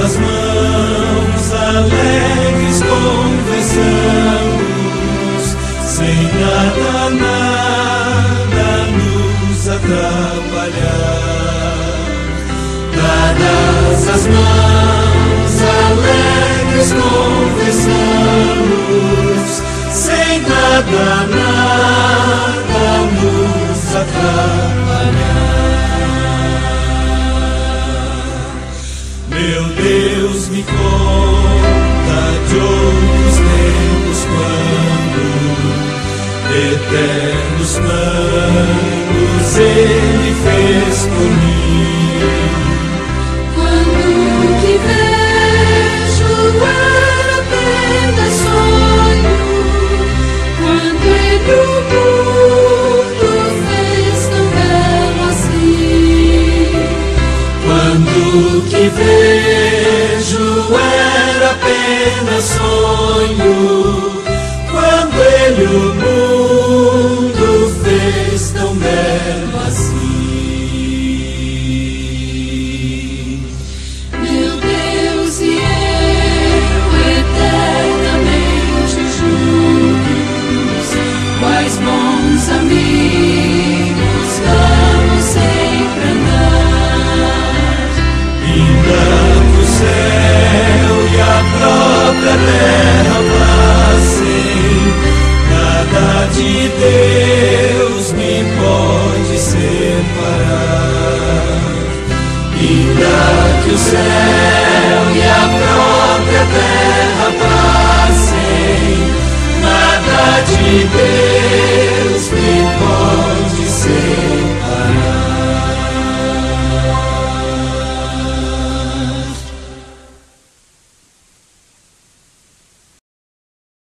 as mãos, alegres conversamos, sem nada nos atrapalhar. Dadas as mãos, alegres conversamos, sem nada nos atrapalhar. Meu Deus, me conta de outros tempos, quando eternos planos Ele fez por mim. Quando o que vejo era apenas sonho, quando Ele o mundo fez tão belo assim. Quando o que vejo era apenas sonho, quando Ele o mundo fez tão belo assim. Meu Deus e eu eternamente juntos, quais bons amigos vamos sempre andar. Ainda o céu e a própria terra passem, nada de Deus me pode separar. Ainda que o céu e a própria terra passem, nada de Deus me pode separar.